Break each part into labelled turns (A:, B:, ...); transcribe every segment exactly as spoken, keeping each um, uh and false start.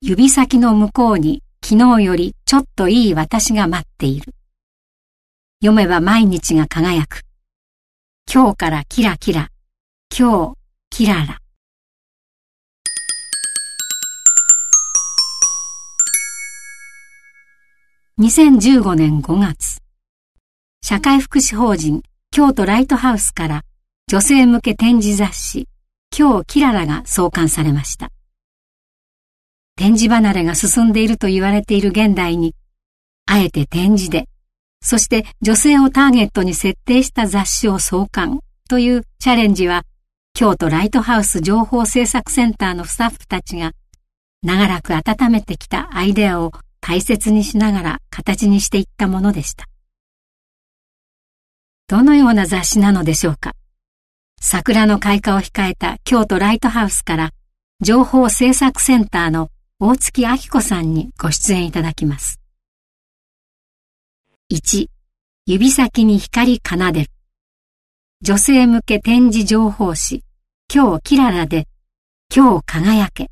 A: 指先の向こうに昨日よりちょっといい私が待っている。読めば毎日が輝く。今日からキラキラ。今日キララ。にせんじゅうごねんごがつ、社会福祉法人京都ライトハウスから女性向け展示雑誌今日キララが創刊されました。展示離れが進んでいると言われている現代に、あえて展示で、そして女性をターゲットに設定した雑誌を創刊というチャレンジは、京都ライトハウス情報制作センターのスタッフたちが長らく温めてきたアイデアを大切にしながら形にしていったものでした。どのような雑誌なのでしょうか。桜の開花を控えた京都ライトハウスから情報制作センターの大月明子さんにご出演いただきます。いち、指先に光奏でる。女性向け展示情報誌今日キララで今日輝け。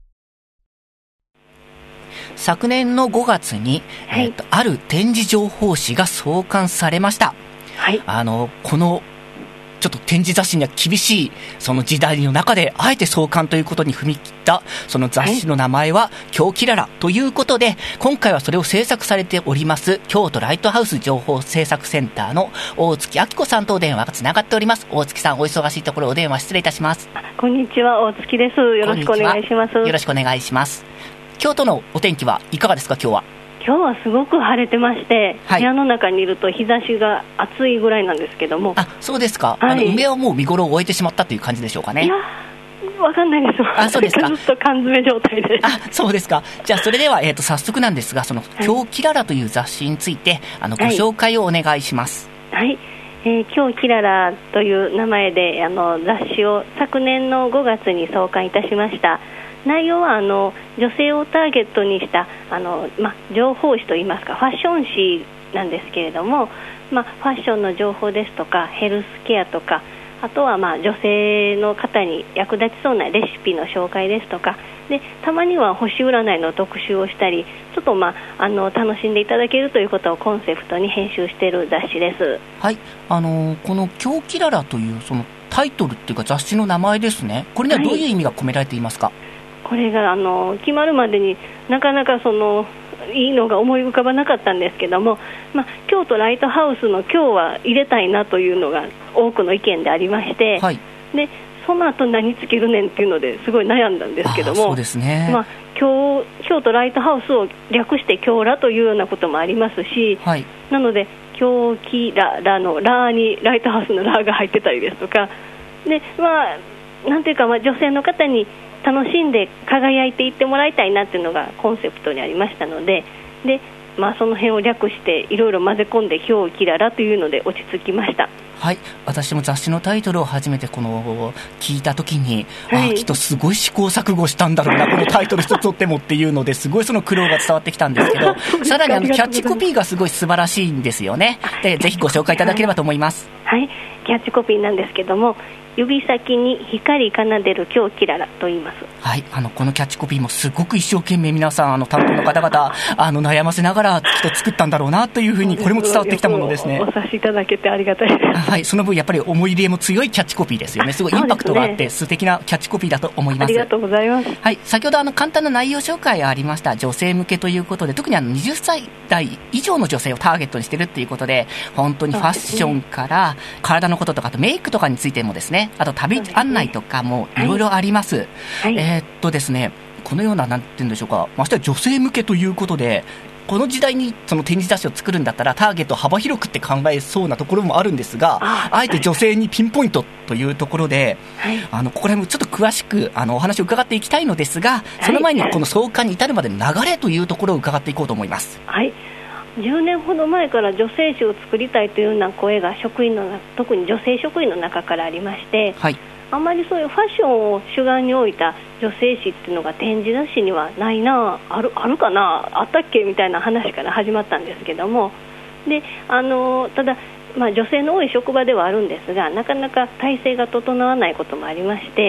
B: 昨年のごがつに、はい、えーと、ある展示情報誌が創刊されました。はい、あのこのちょっと展示雑誌には厳しいその時代の中であえて創刊ということに踏み切ったその雑誌の名前は今日キララということで、今回はそれを制作されております京都ライトハウス情報制作センターの大月明子さんとお電話がつながっております。大月さん、お忙しいところお電話失礼いたします。
C: こんにちは、大月です。よろしくお願いします。
B: よろしくお願いします。京都のお天気はいかがですか。今日は
C: 今日はすごく晴れてまして、はい、部屋の中にいると日差しが暑いぐらいなんですけども。
B: あ、そうですか、
C: はい、
B: あの梅はもう見頃を終えてしまったという感じでしょうかね。
C: いやわかんないです。
B: あ、そうですか。
C: ずっと缶詰状態で。
B: あ、そうですか。じゃあそれでは、えー、と早速なんですが、その今日キララという雑誌についてあのご紹介をお願いします。
C: はい、はい、えー、今日キララという名前であの雑誌を昨年のごがつに創刊いたしました。内容はあの女性をターゲットにしたあの、ま、情報誌といいますかファッション誌なんですけれども、ま、ファッションの情報ですとかヘルスケアとか、あとはまあ女性の方に役立ちそうなレシピの紹介ですとかで、たまには星占いの特集をしたり、ちょっと、まあ、あの楽しんでいただけるということをコンセプトに編集している雑誌です。
B: はい、あのこの今日キララというそのタイトルっていうか雑誌の名前ですね。これにはどういう意味が込められていますか。はい、
C: これがあの決まるまでになかなかそのいいのが思い浮かばなかったんですけども、まあ、京都ライトハウスの今日は入れたいなというのが多くの意見でありまして、はい、でその後何つけるねんっていうのですごい悩んだんですけども、
B: そうですね、
C: まあ、京, 京都ライトハウスを略して京ラというようなこともありますし、はい、なので京キララのラにライトハウスのラが入ってたりですとかで、まあ、なんていうか、まあ、女性の方に楽しんで輝いていってもらいたいなっていうのがコンセプトにありましたので、で、まあ、その辺を略していろいろ混ぜ込んで今日キララというので落ち着きました。
B: はい、私も雑誌のタイトルを初めてこの聞いたときに、はい、あきっとすごい試行錯誤したんだろうなこのタイトル一つとってもっていうのですごいその苦労が伝わってきたんですけどさらにあのキャッチコピーがすごい素晴らしいんですよね。でぜひご紹介いただければと思います。
C: はい、はい、キャッチコピーなんですけども、指先に光奏でる今日キララと言います。
B: はい、あのこのキャッチコピーもすごく一生懸命皆さんあの担当の方々あの悩ませながらきっと作ったんだろうなというふうにこれも伝わってきたものですね。
C: お察しいただけてありがたいです。
B: はい、その分やっぱり思い入れも強いキャッチコピーですよね。すごいインパクトがあって素敵なキャッチコピーだと思います。あ
C: りがとうございます。
B: はい、先ほどあの簡単な内容紹介がありました。女性向けということで、特にあのはたち代以上の女性をターゲットにしてるっていうことで、本当にファッションから体のこととか、あとメイクとかについてもですね、あと旅案内とかもいろいろあります。はい、えー、っとですねこのようななんて言うんでしょうか、ましては女性向けということで、この時代にその展示雑誌を作るんだったらターゲット幅広くって考えそうなところもあるんですが、 あ, あえて女性にピンポイントというところで、はい、あのここら辺もちょっと詳しくあのお話を伺っていきたいのですが、その前にこの創刊に至るまでの流れというところを伺っていこうと思います。
C: はい、じゅうねんほど前から女性誌を作りたいというような声が職員の特に女性職員の中からありまして、はい、あまりそういうファッションを主眼に置いた女性誌っていうのが展示雑誌にはないな、ある、あるかな、あったっけみたいな話から始まったんですけども、であのただ、まあ、女性の多い職場ではあるんですが、なかなか体制が整わないこともありまして、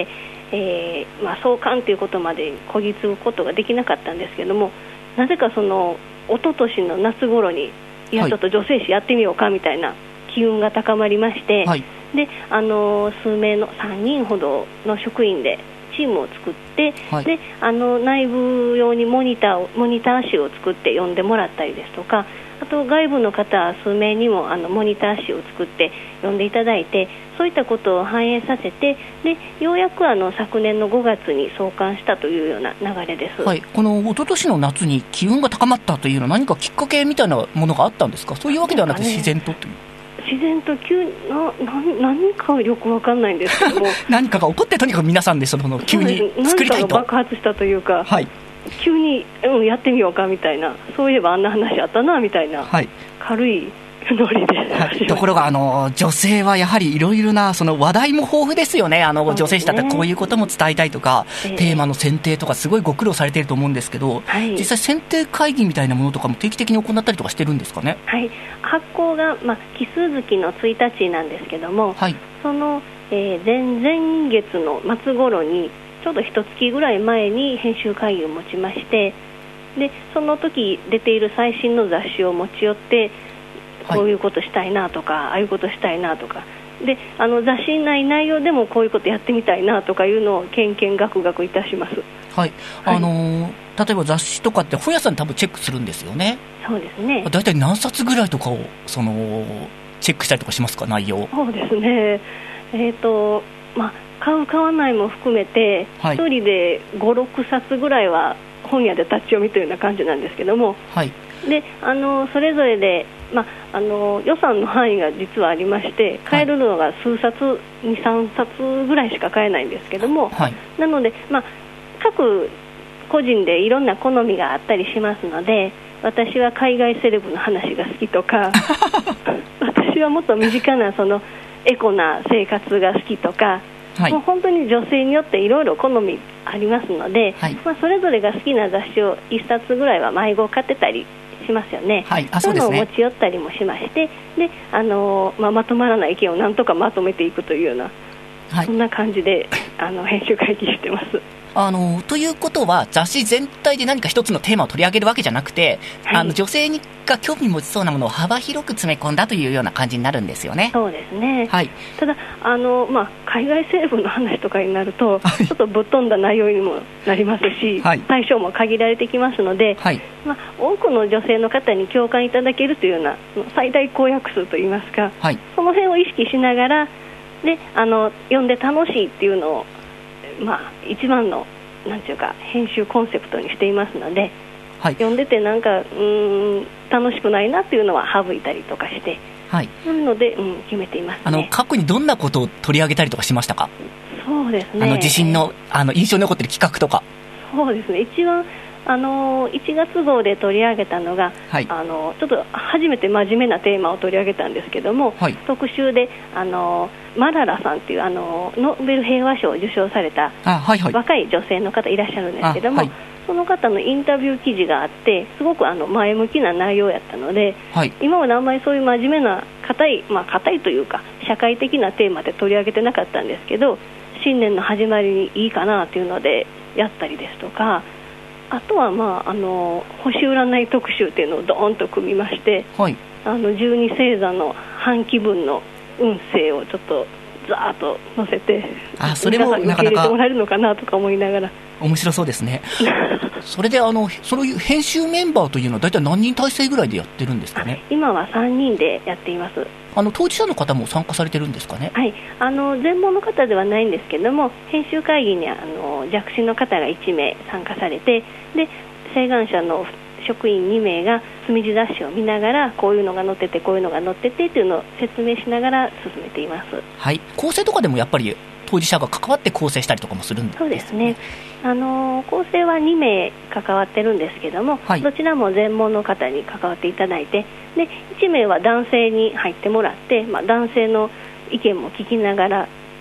C: えーまあ、創刊ということまでこぎつぐことができなかったんですけども、なぜかその一昨年の夏頃にいやちょっと女性誌やってみようかみたいな機運が高まりまして、はい、であの数名のさんにんほどの職員でチームを作って、はい、であの内部用にモニターをモニター誌を作って読んでもらったりですとか、あと外部の方数名にもあのモニター誌を作って読んでいただいて、そういったことを反映させて、でようやくあの昨年のごがつに創刊したというような流れです。
B: はい、この一昨年の夏に機運が高まったというのは何かきっかけみたいなものがあったんですか？そういうわけではなくて自然とという、
C: 自然と急な何かよく分かんないんですけども
B: 何かが起こってとにかく皆さんでその急に作りたいと、
C: 何かが爆発したというか、
B: はい、
C: 急に、うん、やってみようかみたいな、そういえばあんな話あったなみたいな、はい、軽いノリで、
B: はい、ところがあの女性はやはりいろいろなその話題も豊富ですよね。あの女性誌だったらこういうことも伝えたいとか、えー、テーマの選定とかすごいご苦労されていると思うんですけど、はい、実際選定会議みたいなものとかも定期的に行ったりとかしてるんですかね？
C: はい、発行が、まあ、奇数月のついたちなんですけども、はい、その、えー、前々月の末頃にちょうど一月ぐらい前に編集会議を持ちまして、でその時出ている最新の雑誌を持ち寄って、こういうことしたいなとか、はい、ああいうことしたいなとかで、あの雑誌内内容でもこういうことやってみたいなとかいうのをけんけんがくがくいたします。
B: はい、あのーはい、例えば雑誌とかって本屋さんで多分チェックするんですよね。
C: そうですね。
B: だいたい何冊ぐらいとかをそのチェックしたりとかしますか？内容。
C: そうですね、えーとまあ、買う買わないも含めて、はい、ひとりでご、ろくさつぐらいは本屋で立ち読みというような感じなんですけども、はい、であのそれぞれで、まあ、あの予算の範囲が実はありまして、買えるのが数冊、はい、に、さんさつぐらいしか買えないんですけども、はい、なので、まあ、各個人でいろんな好みがあったりしますので、私は海外セレブの話が好きとか私はもっと身近なそのエコな生活が好きとか、はい、もう本当に女性によっていろいろ好みありますので、はい、まあ、それぞれが好きな雑誌をいっさつぐらいは迷子買ってたりしますよね。はい、あ、そうですね。そういうのを持ち寄ったりもしまして、で、あのーまあ、まとまらない意見をなんとかまとめていくというような、はい、そんな感じであの編集会議してます。
B: あのということは雑誌全体で何か一つのテーマを取り上げるわけじゃなくて、はい、あの女性が興味持ちそうなものを幅広く詰め込んだというような感じになるんですよね。
C: そうですね、はい、ただあの、まあ、海外セレブの話とかになると、はい、ちょっとぶっ飛んだ内容にもなりますし、はい、対象も限られてきますので、はい、まあ、多くの女性の方に共感いただけるというような最大公約数といいますか、はい、その辺を意識しながらであの読んで楽しいっていうのを、まあ、一番のなんていうか編集コンセプトにしていますので、はい、読んでてなんかうーん楽しくないなっていうのは省いたりとかして、はい、なので、うん、決めていますね。
B: あの過去にどんなことを取り上げたりとかしましたか？
C: そうですね、
B: あの自信の、あの印象に残っている企画とか。
C: そうですね、一番あのいちがつ号で取り上げたのが、はい、あのちょっと初めて真面目なテーマを取り上げたんですけども、はい、特集であのマララさんっていうあのノーベル平和賞を受賞された、はいはい、若い女性の方いらっしゃるんですけども、はい、その方のインタビュー記事があってすごくあの前向きな内容やったので、はい、今まであんまりそういう真面目な硬い、まあ、硬いというか社会的なテーマで取り上げてなかったんですけど、新年の始まりにいいかなというのでやったりですとか、あとは、まあ、あの星占い特集っていうのをドーンと組みまして、はい、あのじゅうに星座の半期分の運勢をちょっとザーッと載せて、
B: あ、それもなかなか
C: 受け入れてもらえるのかなとか思いながら
B: 面白そうですねそれであのそういう編集メンバーというのは大体何人体制ぐらいでやってるんですかね？
C: 今はさんにんでやっています。
B: あの当事者の方も参加されてるんですかね？
C: はい、あの全盲の方ではないんですけども、編集会議にあの弱視の方がいちめい参加されて、で晴眼者の職員にめいが墨字雑誌を見ながらこういうのが載っててこういうのが載っててというのを説明しながら進めています。
B: はい、構成とかでもやっぱり当事者が関わって構成したりとかもするんですか？
C: そうですね、あの構成はにめい関わってるんですけども、はい、どちらも全盲の方に関わっていただいて、でいちめいは男性に入ってもらって、まあ、男性の意見も聞きながら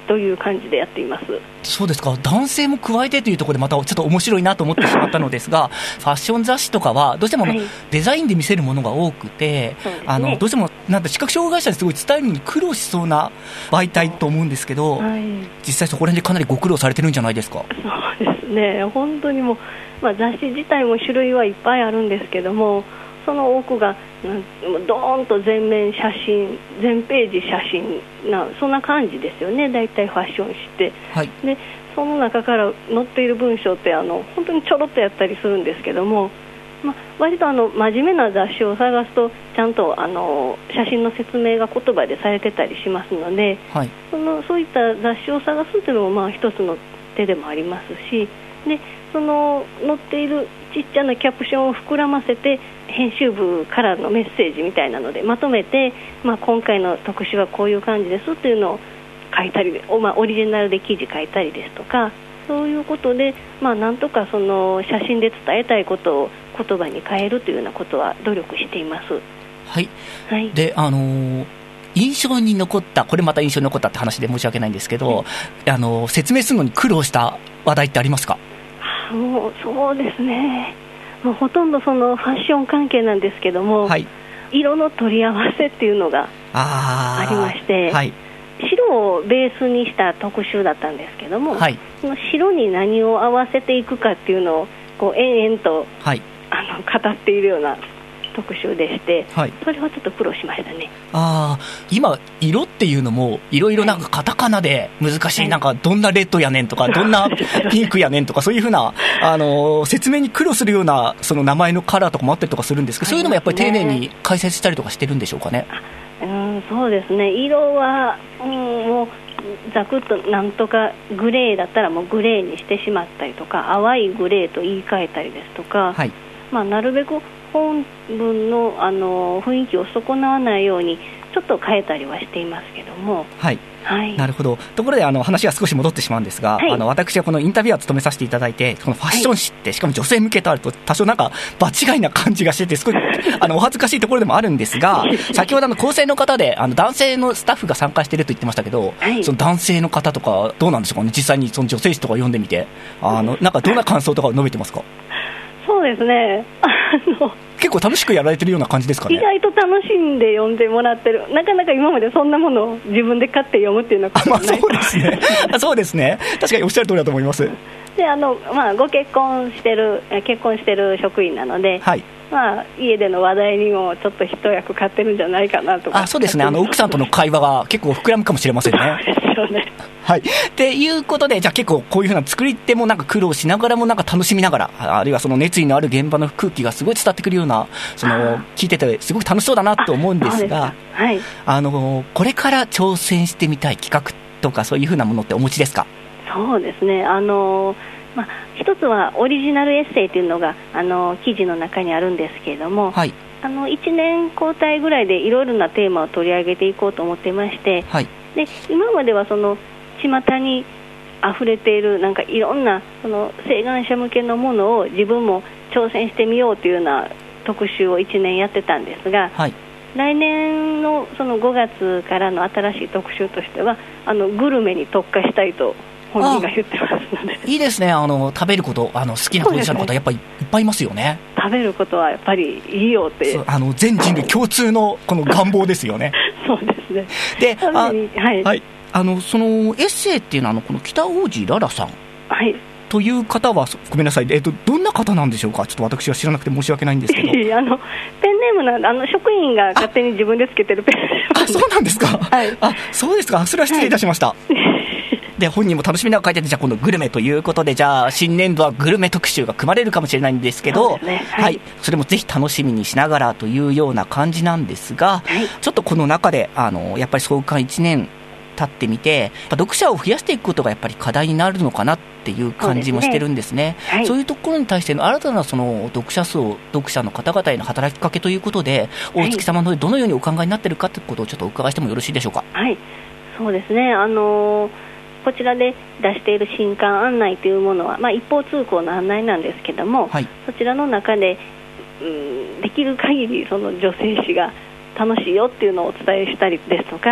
C: という感じでやっています。
B: そうですか。男性も加えてというところでまたちょっと面白いなと思ってしまったのですがファッション雑誌とかはどうしても、はい、デザインで見せるものが多くて、ね、あのどうしてもなんか視覚障害者にすごい伝えるのに苦労しそうな媒体と思うんですけど、はい、実際そこら辺でかなりご苦労されてるんじゃないですか。
C: そうですね、本当にもう、まあ、雑誌自体も種類はいっぱいあるんですけども、その多くがドーンと全面写真、全ページ写真な、そんな感じですよね、だいたいファッション誌って、はい、でその中から載っている文章ってあの本当にちょろっとやったりするんですけども、まあ、割とあの真面目な雑誌を探すとちゃんとあの写真の説明が言葉でされてたりしますので、はい、そのそういった雑誌を探すというのもまあ一つの手でもありますし、でその載っているちっちゃなキャプションを膨らませて編集部からのメッセージみたいなのでまとめて、まあ、今回の特集はこういう感じですというのを書いたり、まあ、オリジナルで記事書いたりですとか、そういうことで、まあ、なんとかその写真で伝えたいことを言葉に変えるというようなことは努力しています。
B: はい、はい、であのー印象に残った、これまた印象に残ったって話で申し訳ないんですけど、あの説明するのに苦労した話題ってありますか？
C: もうそうですね、もうほとんどそのファッション関係なんですけども、はい、色の取り合わせっていうのがありまして、はい、白をベースにした特集だったんですけども、はい、その白に何を合わせていくかっていうのをこう延々と、はい、あの語っているような特集でして、はい、それはちょっと苦労しましたね。
B: あ今色っていうのもいろいろなんかカタカナで難しい、はい、なんかどんなレッドやねんとかどんなピンクやねんとかそういうふうなあの説明に苦労するようなその名前のカラーとかもあったりとかするんですけど、そういうのもやっぱり丁寧に解説したりとかしてるんでしょうかね。
C: うん、そうですね、色は、うん、もうざくっとなんとかグレーだったらもうグレーにしてしまったりとか、淡いグレーと言い換えたりですとか、はい、まあ、なるべく本文 の, あの雰囲気を損なわないようにちょっと変えたりはしていますけども、
B: はい、はい、なるほど。ところであの話は少し戻ってしまうんですが、はい、あの私はこのインタビュアーを務めさせていただいて、このファッション誌って、はい、しかも女性向けとあると多少なんか場違いな感じがしてて少しあのお恥ずかしいところでもあるんですが先ほどあの構成の方であの男性のスタッフが参加していると言ってましたけど、はい、その男性の方とかどうなんでしょうかね。実際にその女性誌とか読んでみてあのなんかどんな感想とかを述べてますか？
C: そうですね、あの
B: 結構楽しくやられてるような感じですかね。
C: 意外と楽しんで読んでもらってる。なかなか今までそんなものを自分で買って読むっていうのはことない。
B: あ、まあ、そうですねそうですね、確かにおっしゃる通りだと思います。
C: であの、まあ、ご結婚してる結婚してる職員なので、はい、まあ、家での話題にもちょっと一役買ってるんじゃないかなとか。
B: あ、そうですね、あの奥さんとの会話が結構膨らむかもしれませんね。
C: そうですよね。
B: はい、っていうことで、じゃあ結構こういうふうな作り手もなんか苦労しながらもなんか楽しみながら、あるいはその熱意のある現場の空気がすごい伝わってくるような、その聞いててすごく楽しそうだなと思うんですが、はい、あのこれから挑戦してみたい企画とかそういうふうなものってお持ちですか？
C: そうですね、あのまあ、一つはオリジナルエッセイというのがあの記事の中にあるんですけれども、はい、あのいちねん交代ぐらいでいろいろなテーマを取り上げていこうと思っていまして、はい、で今まではその巷に溢れているなんかいろんなその晴眼者向けのものを自分も挑戦してみようというような特集をいちねんやってたんですが、はい、来年 の, そのごがつからの新しい特集としてはあのグルメに特化したいと本人が言ってますので。
B: いいですね、あの食べることあの好きな当事者の方、ね、やっぱりいっぱいいますよね。
C: 食べることはやっぱりいいよって
B: あの全人類共通のこの願望ですよね
C: そうですね。
B: で、あ、はい、はい、あのそのエッセイっていうのはあのこの北大路ララさん、はい、という方はごめんなさい、えっと、どんな方なんでしょうか。ちょっと私は知らなくて申し訳ないんですけど
C: あのペンネームなんであの職員が勝手に自分でつけてるペンネームなんで。
B: あ、そうなんですか、はい、あ、そうですか、それは失礼いたしました、はい、で本人も楽しみながら書いてて、じゃあ今度グルメということで、じゃあ新年度はグルメ特集が組まれるかもしれないんですけど、 そうですね、はいはい、それもぜひ楽しみにしながらというような感じなんですが、はい、ちょっとこの中であのやっぱり創刊いちねん経ってみて、読者を増やしていくことがやっぱり課題になるのかなっていう感じもしてるんですね。そうですね、はい、そういうところに対しての新たなその読者層、読者の方々への働きかけということで、大月様のどのようにお考えになっているかということをちょっとお伺いしてもよろしいでしょうか。
C: はい、そうですね、あのー、こちらで出している新刊案内というものは、まあ、一方通行の案内なんですけども、はい、そちらの中で、うん、できる限りその女性誌が楽しいよっていうのをお伝えしたりですとか、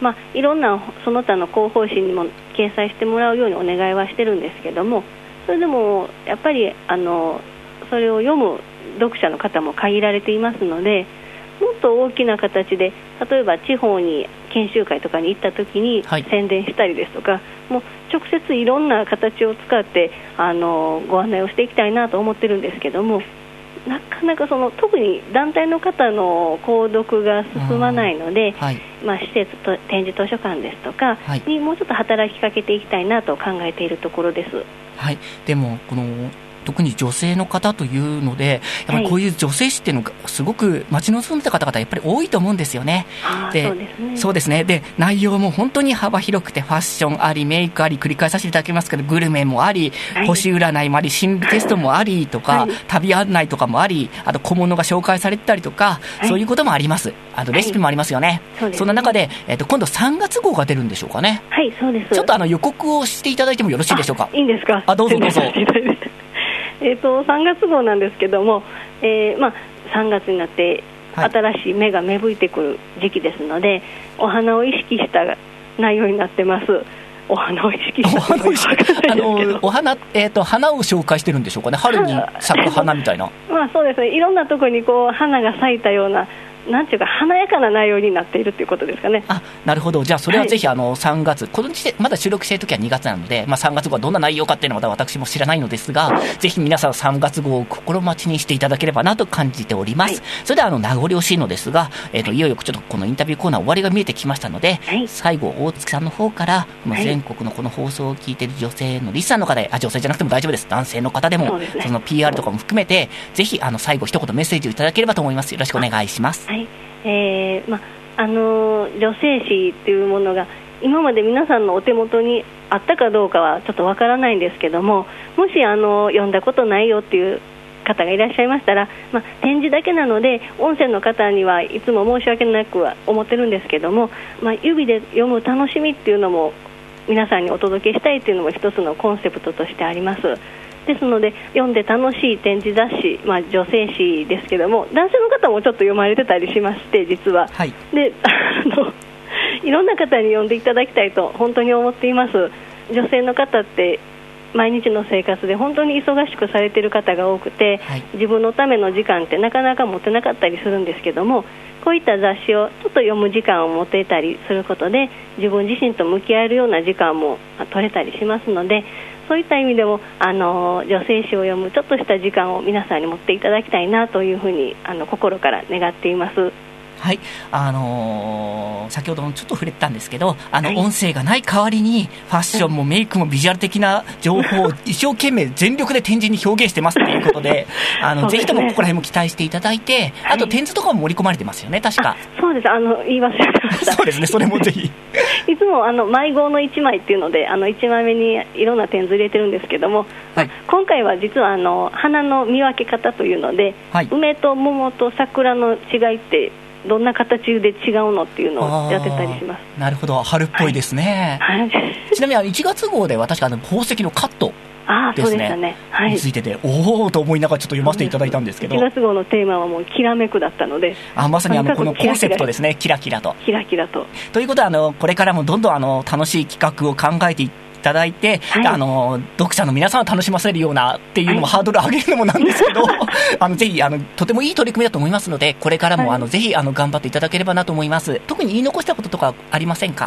C: まあ、いろんなその他の広報誌にも掲載してもらうようにお願いはしてるんですけども、それでもやっぱりあのそれを読む読者の方も限られていますので、もっと大きな形で例えば地方に研修会とかに行った時に宣伝したりですとか、はい、もう直接いろんな形を使ってあのご案内をしていきたいなと思ってるんですけども、なかなかその特に団体の方の購読が進まないので、はい、まあ、施設と展示図書館ですとかにもうちょっと働きかけていきたいなと考えているところです。
B: はい、でもこの特に女性の方というので、やっぱりこういう女性誌っていうのがすごく待ち望んでた方々やっぱり多いと思うんですよね。で、そうですね。そうですね。で、内容も本当に幅広くて、ファッションあり、メイクあり、繰り返させていただきますけど、グルメもあり、はい、星占いもあり、心理テストもありとか、はい、旅案内とかもあり、あと小物が紹介されてたりとか、はい、そういうこともあります。あとレシピもありますよね。はい、そうですね。そんな中で、えっと、今度さんがつ号が出るんでしょうかね。
C: はい、そうです。
B: ちょっとあの予告をしていただいてもよろしいでしょうか。
C: いいんですか。
B: あ、どうぞどうぞ。
C: えー、とさんがつ号なんですけども、えーまあ、さんがつになって新しい芽が芽吹いてくる時期ですので、はい、お花を意識した内容になってます。お花を意識した
B: お花を意識あのお花、えー、と花を紹介してるんでしょうかね。春に咲く花みたいな
C: まあそうですね、いろんなところにこう花が咲いたような、なんていうか華やかな内容になっているということですかね。
B: あ、なるほど。じゃあそれはぜひあのさんがつ、この時点まだ収録している時はにがつなので、まあ、さんがつ号はどんな内容かっていうのはまだ私も知らないのですが、ぜひ皆さんさんがつ号を心待ちにしていただければなと感じております。はい、それではあの名残惜しいのですが、えー、といよいよちょっとこのインタビューコーナー終わりが見えてきましたので、はい、最後大月さんの方からこの全国のこの放送を聞いている女性のリスナーの方で、あ、女性じゃなくても大丈夫です、男性の方でも そ,、ね、その ピーアール とかも含めてぜひあの最後一言メッセージをいただければと思います。よろしくお願いします。
C: はい、えーまあのー、女性誌というものが今まで皆さんのお手元にあったかどうかはちょっとわからないんですけども、もしあの読んだことないよっていう方がいらっしゃいましたら、まあ、展示だけなので音声の方にはいつも申し訳なくは思ってるんですけども、まあ、指で読む楽しみっていうのも皆さんにお届けしたいっていうのも一つのコンセプトとしてあります。ですので読んで楽しい展示雑誌、まあ、女性誌ですけども、男性の方もちょっと読まれてたりしまして、実は、はい、であのいろんな方に読んでいただきたいと本当に思っています。女性の方って毎日の生活で本当に忙しくされている方が多くて、はい、自分のための時間ってなかなか持てなかったりするんですけども、こういった雑誌をちょっと読む時間を持てたりすることで自分自身と向き合えるような時間も取れたりしますので、そういった意味でもあの女性誌を読むちょっとした時間を皆さんに持っていただきたいなというふうにあの心から願っています。
B: はい、あのー、先ほどもちょっと触れてたんですけど、あの音声がない代わりにファッションもメイクもビジュアル的な情報を一生懸命全力で展示に表現してますということで、あのぜひともここら辺も期待していただいて、あと展示とかも盛り込まれてますよね、確か。
C: そうです、あの言い忘れてました
B: そうですね、それもぜひ
C: いつもあの迷子のいちまいっていうのであのいちまいめにいろんな展示入れてるんですけども、はい、今回は実はあの花の見分け方というので、はい、梅と桃と桜の違いってどんな形で違うのっていうのをやってたりします。
B: なるほど、春っぽいですね、はいはい、ちなみにいちがつ号では確かあの宝石のカットですね、ね、はい、についてておおと思いながらちょっと読ませていただいたんですけど、
C: いちがつ号のテーマはもうきらめくだったので、
B: あまさにあのこのコンセプトですね、キラキラと
C: キラキラと
B: ということはあのこれからもどんどんあの楽しい企画を考えていっていただいて、はい、あの読者の皆さんを楽しませるようなっていうのも、はい、ハードル上げるのもなんですけどあのぜひあのとてもいい取り組みだと思いますので、これからも、はい、あのぜひあの頑張っていただければなと思います。特に言い残したこととかありませんか？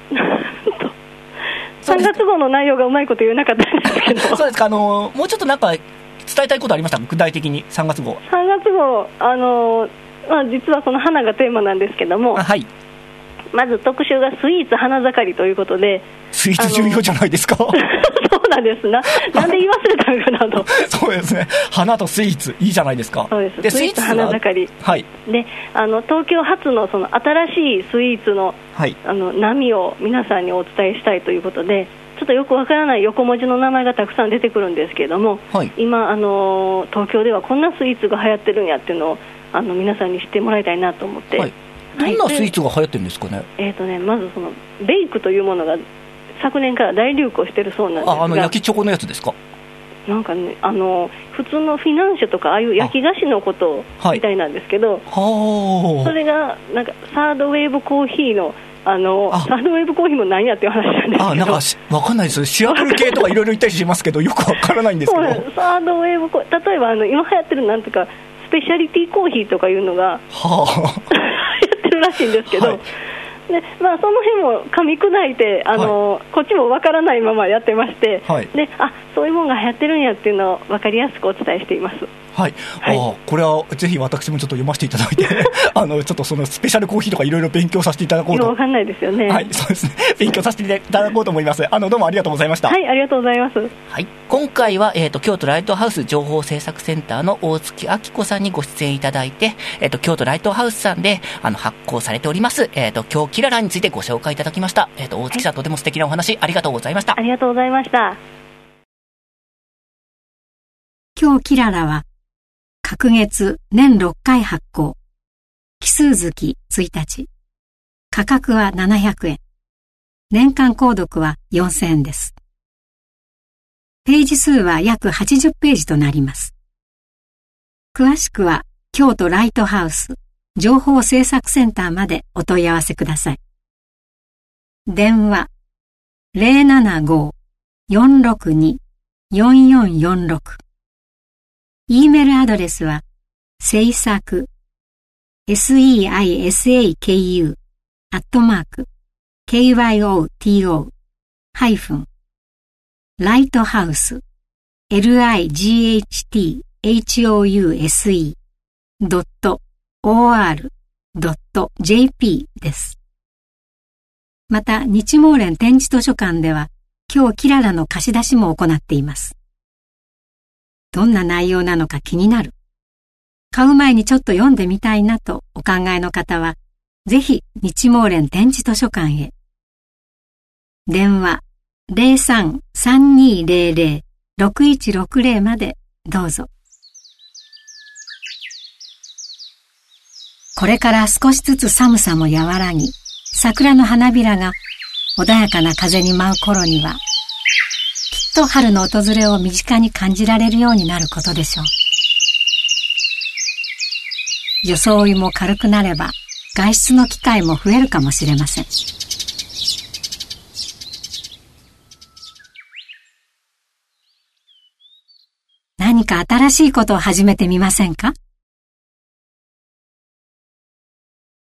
C: さんがつ号の内容がうまいこと言えなかったんですけど
B: そうですか、あのもうちょっとなんか伝えたいことありましたか、具体的に。さんがつ号
C: さんがつ号あの、まあ、実はその花がテーマなんですけども、
B: はい、
C: まず特集がスイーツ花盛りということで、
B: スイーツ重要じゃないですか。そう
C: なんですな。なんで言い忘れたのかなと。
B: そうですね。花とスイーツいいじゃないですか。
C: そうです。でスイーツ花盛り。
B: はい。
C: で、あの東京発のその新しいスイーツの、はい、あの波を皆さんにお伝えしたいということで、ちょっとよくわからない横文字の名前がたくさん出てくるんですけれども、はい、今あの東京ではこんなスイーツが流行ってるんやっていうのをあの皆さんに知ってもらいたいなと思って。はい、
B: どんなスイーツが流行ってるんですかね。
C: えーとね、まずそのベイクというものが昨年から大流行しているそうなんですが、
B: あ、あの焼きチョコのやつですか。
C: なんかね、あの普通のフィナンシェとかああいう焼き菓子のことみたいなんですけど、はい、それがなんかサードウェーブコーヒーのあのサードウェーブコーヒーも何やっていう話なんですけど、
B: あなんかわかんないです。シアトル系とかいろいろ言ったりしますけどよくわからないんですけど
C: そうサードウェーブコーヒー、例えばあの今流行ってるなんていうかスペシャリティコーヒーとかいうのが、はあ、やってるらしいんですけど、はい、でまあ、その辺も噛み砕いてあの、はい、こっちもわからないままやってまして、はい、であそういうものが流行ってるんやっていうのを分かりやすくお伝えしています。
B: はい、はい、あこれはぜひ私もちょっと読ませていただいてあのちょっとそのスペシャルコーヒーとかいろいろ勉強させていただこうと。
C: わかんないですよね。
B: はい、そうですね。勉強させていただこうと思います。あのどうもありがとうございました。
C: はい、ありがとうございます。
B: はい、今回は、えーと、京都ライトハウス情報政策センターの大月明子さんにご出演いただいて、えーと、京都ライトハウスさんであの発行されております、えーと、京キララについてご紹介いただきました。えーと、大月さん、はい、とても素敵なお話ありがとうございました。
C: ありがとうございました。
A: 京キララは隔月年ろっかい発行。奇数月いちにち。価格はななひゃくえん。年間購読はよんせんえんです。ページ数は約はちじゅっページとなります。詳しくは京都ライトハウス情報政策センターまでお問い合わせください。電話 ゼロななご よんろくに よんよんよんろく。E メールアドレスは制作 セイサク アットマーク ケーワイオーティーオー ハイフンライトハウス ライトハウス ドット オーアール ドット ジェーピー です。また日毛連展示図書館では京キララの貸し出しも行っています。どんな内容なのか気になる。買う前にちょっと読んでみたいなとお考えの方は、ぜひ日毛連展示図書館へ。電話 ゼロさん さんにゼロゼロ ろくいちろくゼロ までどうぞ。これから少しずつ寒さも和らぎ、桜の花びらが穏やかな風に舞う頃には、きっと春の訪れを身近に感じられるようになることでしょう。装いも軽くなれば外出の機会も増えるかもしれません。何か新しいことを始めてみませんか？